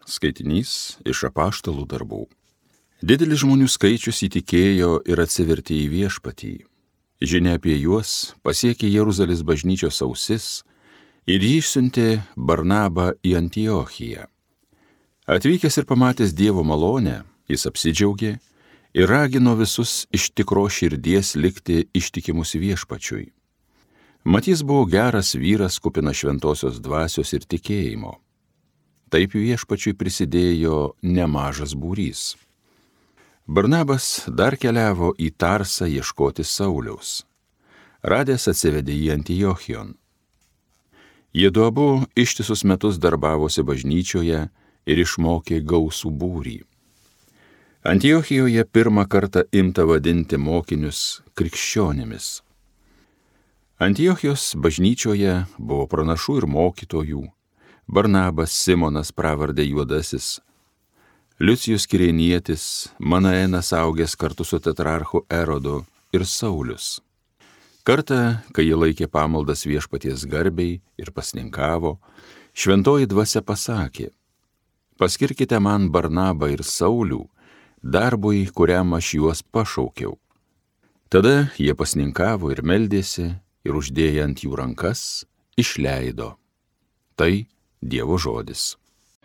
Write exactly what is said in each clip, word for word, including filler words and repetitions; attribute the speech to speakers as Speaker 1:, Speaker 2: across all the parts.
Speaker 1: Skaitinys iš Apaštalų darbų. Didelis žmonių skaičius įtikėjo ir atsivertė į Viešpatį. Žinia apie juos pasiekė Jeruzalės bažnyčios ausis ir jį išsiuntė Barnabą į Antiochiją. Atvykęs ir pamatęs Dievo malonę, jis apsidžiaugė ir ragino visus iš tikros širdies likti ištikimus Viešpačiui. Mat jis buvo geras vyras, kupinas šventosios dvasios ir tikėjimo. Taip Viešpačiui prisidėjo nemažas būrys. Barnabas dar keliavo į Tarsą ieškoti Sauliaus. Radęs atsivedė į Antiochijon. Jiedu abu ištisus metus darbavosi bažnyčioje ir išmokė gausų būrį. Antiochijoje pirmą kartą imta vadinti mokinius krikščionimis. Antiochijos bažnyčioje buvo pranašų ir mokytojų. Barnabas, Simonas pravardė Juodasis, Liucijus Kirėnietis, Manaenas augęs kartu su tetrarchu Erodu ir Saulius. Kartą, kai jie laikė pamaldas Viešpaties garbei ir pasninkavo, šventoji dvasia pasakė: paskirkite man Barnabą ir Saulių darbui, kuriam aš juos pašaukiau. Tada jie pasninkavo ir meldėsi ir uždėję ant jų rankas išleido. Tai Dievo žodis.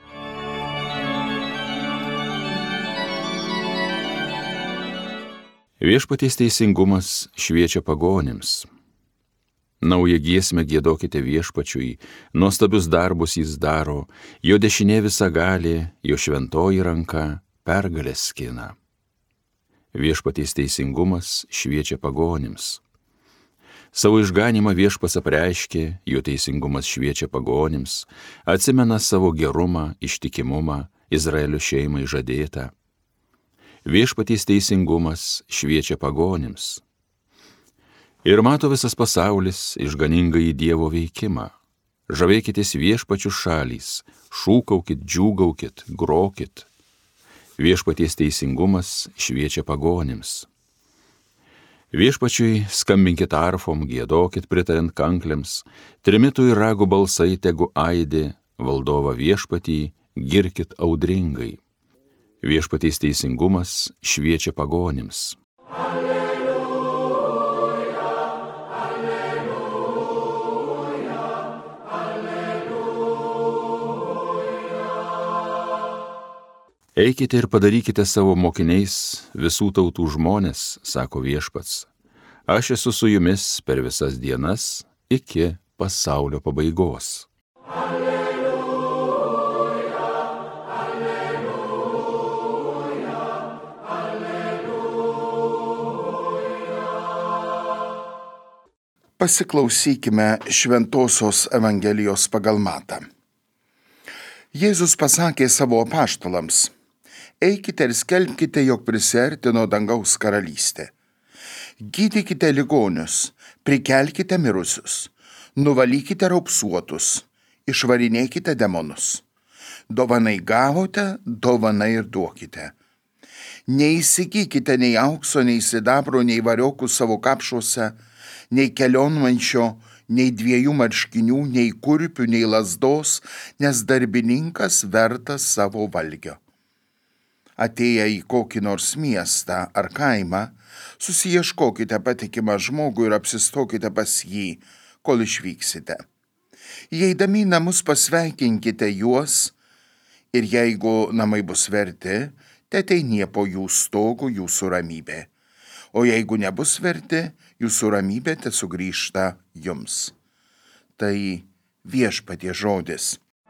Speaker 1: Viešpaties teisingumas šviečia pagonims. Naują giesmę giedokite Viešpačiui, nuostabius darbus jis daro, jo dešinė visagalė, jo šventoji ranka pergalės skina. Viešpaties teisingumas šviečia pagonims. Savo išganymą Viešpats apreiškė, jo teisingumas šviečia pagonims, atsimena savo gerumą, ištikimumą, Izraelio šeimai žadėtą. Viešpaties teisingumas šviečia pagonims. Ir mato visas pasaulis išganingąjį Dievo veikimą. Žavėkitės Viešpačių šalys, šūkaukit, džiūgaukit, grokit. Viešpaties teisingumas šviečia pagonims. Viešpačiui skambinkit arfom, giedokit pritariant kanklėms, trimitų ir ragų balsai tegu aidi, valdovą Viešpatį girkit audringai. Viešpaties teisingumas šviečia pagonims. Alleluja, alleluja, alleluja. Eikite ir padarykite savo mokiniais visų tautų žmones, sako Viešpats. Aš esu su jumis per visas dienas iki pasaulio pabaigos.
Speaker 2: Pasiklausykime Šventosios Evangelijos pagal Matą. Jėzus pasakė savo apaštalams: eikite ir skelbkite, jog prisiartino dangaus karalystė. Gydykite ligonius, prikelkite mirusius, nuvalykite raupsuotus, išvarinėkite demonus. Dovanai gavote, dovanai ir duokite. Neįsigykite nei aukso, nei sidabro, nei variokų savo kapšuose, nei kelionmaišio, nei dviejų marškinių, nei kurpių, nei lazdos, nes darbininkas vertas savo valgio. Atėję į kokį nors miestą ar kaimą, susiieškokite patikimą žmogų ir apsistokite pas jį, kol išvyksite. Įeidami į namus pasveikinkite juos, ir jeigu namai bus verti, teteinie po jų stogų jūsų ramybė. O jeigu nebus verti, jūsų ramybė tesugrįžta jums. Tai Viešpaties žodis.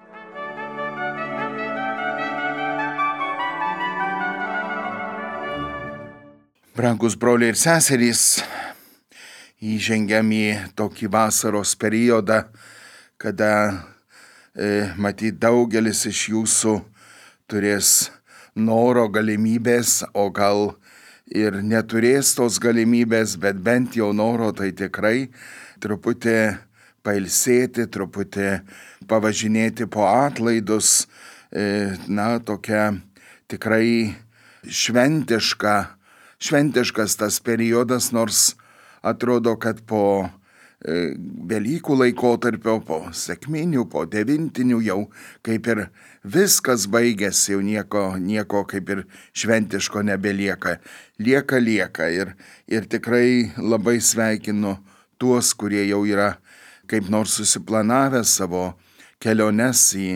Speaker 2: Brangus broliai ir seserys, įžengiam į tokį vasaros periodą, kada e, matyt daugelis iš jūsų turės noro, galimybės, o gal ir neturės tos galimybės, bet bent jau noro tai tikrai truputį pailsėti, truputį pavažinėti po atlaidus, na, tokia tikrai šventiška, šventiškas tas periodas, nors atrodo, kad po Velykų laikotarpio, po sekminių, po devintinių jau kaip ir viskas baigėsi, jau nieko, nieko kaip ir šventiško nebelieka. Lieka, lieka ir, ir tikrai labai sveikinu tuos, kurie jau yra kaip nors susiplanavę savo keliones į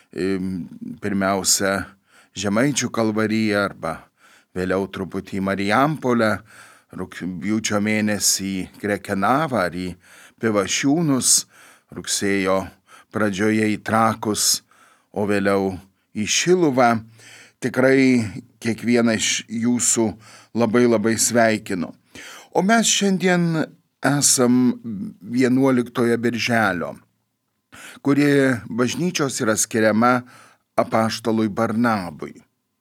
Speaker 2: pirmiausia Žemaičių Kalvariją arba vėliau truputį į Marijampolę, rugpjūčio mėnesį į Krekenavą ar į Pivašiūnus, rugsėjo pradžioje į Trakus, o vėliau į Šiluvą. Tikrai kiekvieną iš jūsų labai labai sveikinu. O mes šiandien esam vienuoliktojo birželio, kuri bažnyčios yra skiriama apaštalui Barnabui.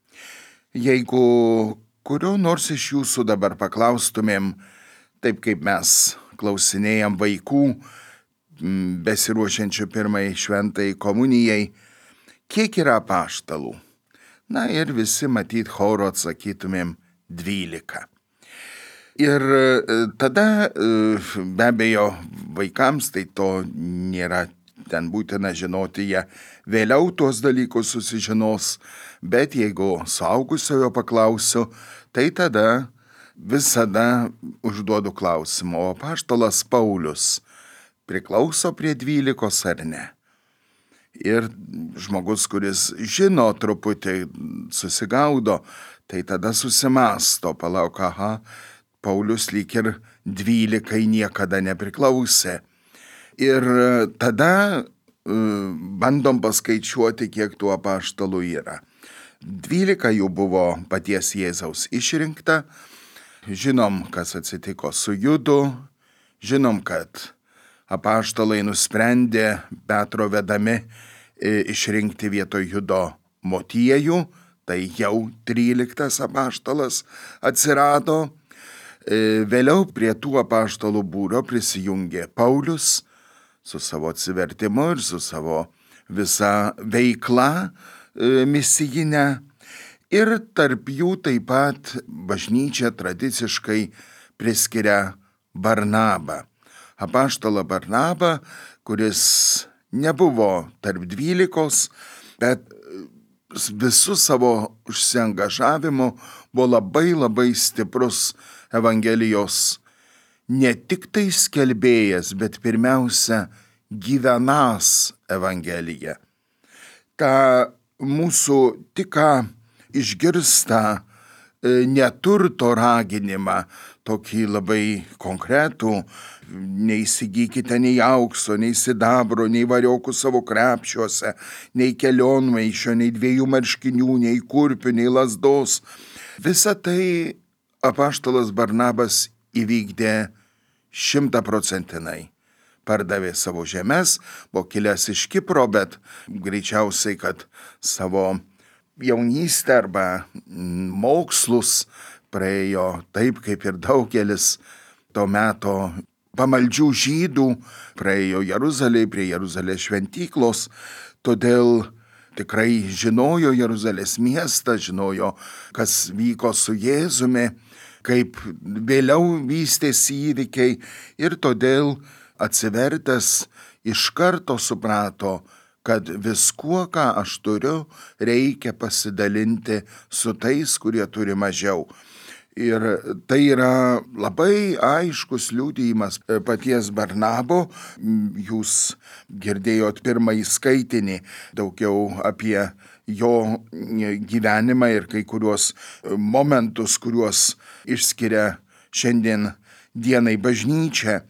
Speaker 2: Jeigu kurio nors iš jūsų dabar paklaustumėm, taip kaip mes klausinėjam vaikų, besiruošiančių pirmai šventai komunijai, kiek yra apaštalų? Na ir visi matyt choro atsakytumėm dvylika. Ir tada be abejo vaikams tai to nėra ten būtina žinoti, jie vėliau tuos dalykus susižinos, bet jeigu suaugusiojo paklausiu, tai tada visada užduodu klausimą, o apaštalas Paulius priklauso prie dvylikos ar ne? Ir žmogus, kuris žino truputį, susigaudo, tai tada susimąsto, palauk, aha, Paulius lyg ir dvylikai niekada nepriklausė. Ir tada bandom paskaičiuoti, kiek tų apaštalų yra. Dvylika jų buvo paties Jėzaus išrinkta. Žinom, kas atsitiko su Judu. Žinom, kad apaštalai nusprendė Petro vedami išrinkti vietoj Judo Motiejų. Tai jau tryliktas apaštalas atsirado. Vėliau prie tų apaštalų būrio prisijungė Paulius su savo atsivertimu ir su savo visa veikla misijinę. Ir tarp jų taip pat bažnyčia tradiciškai priskiria Barnabą. Apaštalą Barnabą, kuris nebuvo tarp dvylikos, bet visų savo užsiangažavimu buvo labai labai stiprus Evangelijos ne tik tai skelbėjas, bet pirmiausia gyvenąs Evangeliją. Ta mūsų tik ką išgirsta neturto raginimą, tokį labai konkretų, neįsigykite nei aukso, nei sidabro, nei variokų savo krepšiuose, nei kelionmaišio, nei dviejų marškinių, nei kurpių, nei lazdos. Visa tai apaštalas Barnabas įvykdė šimtaprocentinai. Pardavė savo žemes, buvo kilęs iš Kipro, bet greičiausiai, kad savo jaunystę arba mokslus praėjo taip, kaip ir daugelis to meto pamaldžių žydų, praėjo Jeruzalėje prie Jeruzalės šventyklos, todėl tikrai žinojo Jeruzalės miestą, žinojo, kas vyko su Jėzumi, kaip vėliau vystėsi įvykiai ir todėl atsivertęs iš karto suprato, kad viskuo, ką aš turiu, reikia pasidalinti su tais, kurie turi mažiau. Ir tai yra labai aiškus liudijimas paties Barnabo. Jūs girdėjot pirmąjį skaitinį daugiau apie jo gyvenimą ir kai kuriuos momentus, kuriuos išskiria šiandien dienai bažnyčia.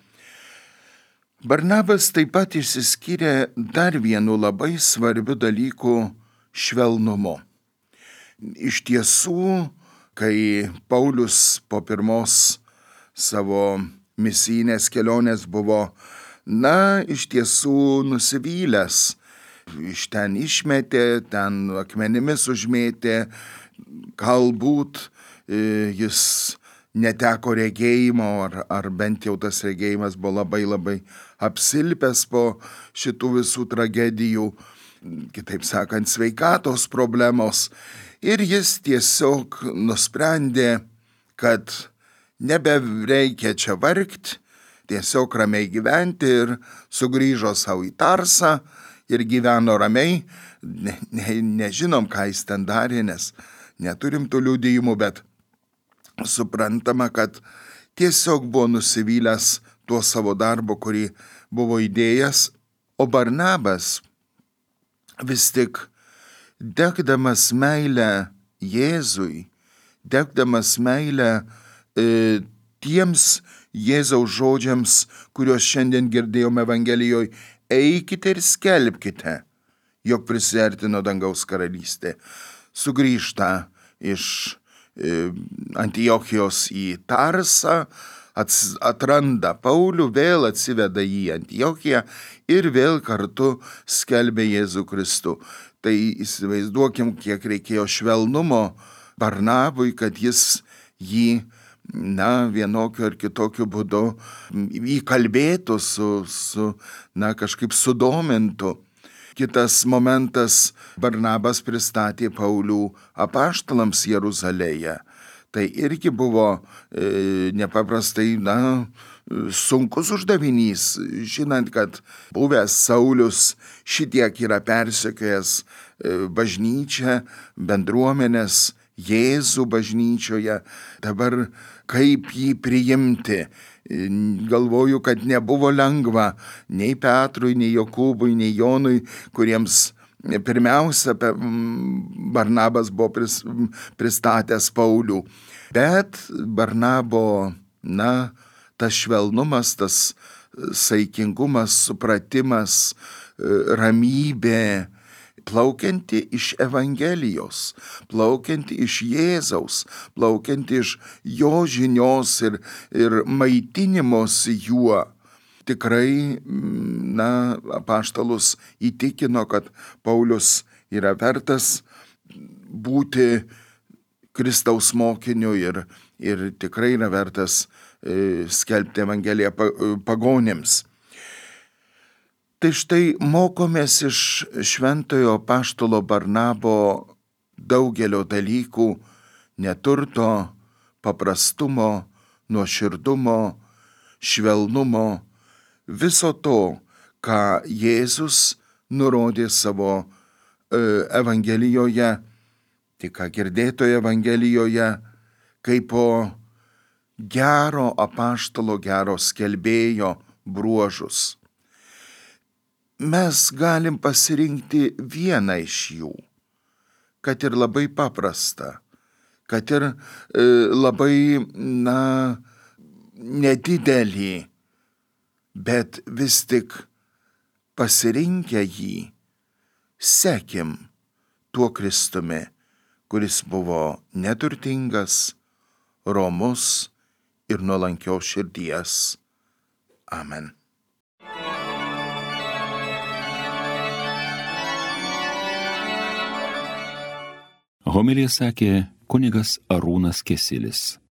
Speaker 2: Barnabas taip pat išsiskyrė dar vienu labai svarbiu dalyku – švelnumu. Iš tiesų, kai Paulius po pirmos savo misijinės kelionės buvo, na, iš tiesų nusivylęs, iš ten išmetė, ten akmenimis užmėtė, galbūt jis neteko regėjimo, ar, ar bent jau tas regėjimas buvo labai labai apsilpęs po šitų visų tragedijų, kitaip sakant, sveikatos problemos. Ir jis tiesiog nusprendė, kad nebereikia čia vargti, tiesiog ramiai gyventi ir sugrįžo savo į Tarsą ir gyveno ramiai. Ne, ne, nežinom, ką jis ten darė, nes neturim tų liudijimų, bet suprantama, kad tiesiog buvo nusivylęs tuo savo darbu, kurį buvo įdėjęs, o Barnabas vis tik degdamas meilę Jėzui, degdamas meilę e, tiems Jėzaus žodžiams, kuriuos šiandien girdėjome Evangelijoje, eikite ir skelbkite, jog prisiartino dangaus karalystė, sugrįžta iš e, Antiochijos į Tarsą, ats, atranda Paulių, vėl atsiveda jį į Antiochiją ir vėl kartu skelbia Jėzų Kristų. Tai įsivaizduokim, kiek reikėjo švelnumo Barnabui, kad jis jį, na, vienokiu ar kitokiu būdu įkalbėtų, su, su, na, kažkaip sudomintų. Kitas momentas, Barnabas pristatė Paulių apaštalams Jeruzalėje. Tai irgi buvo e, nepaprastai, na, sunkus uždavinys, žinant, kad buvęs Saulius šitiek yra persekiojęs bažnyčią, bendruomenės, Jėzų bažnyčioje, dabar kaip jį priimti. Galvoju, kad nebuvo lengva nei Petrui, nei Jokūbui, nei Jonui, kuriems pirmiausia Barnabas buvo pristatęs Paulių. Bet Barnabo, na, tas švelnumas, tas saikingumas, supratimas, ramybė, plaukianti iš Evangelijos, plaukianti iš Jėzaus, plaukianti iš jo žinios ir, ir maitinimosi juo. Tikrai, na, apaštalus įtikino, kad Paulius yra vertas būti Kristaus mokiniu ir, ir tikrai yra vertas e, skelbti Evangeliją pagonims. Tai štai mokomės iš šventojo apaštalo Barnabo daugelio dalykų, neturto, paprastumo, nuoširdumo, švelnumo, viso to, ką Jėzus nurodė savo e, Evangelijoje, tik ką girdėtoje Evangelijoje, kaip po gero apaštalo, gero skelbėjo bruožus. Mes galim pasirinkti vieną iš jų, kad ir labai paprasta, kad ir e, labai, na, nedidelį, bet vis tik pasirinkę jį, sekim tuo Kristumi, kuris buvo neturtingas, romus ir nuolankios širdies. Amen.
Speaker 1: Homiliją sakė kunigas Arūnas Kesilis.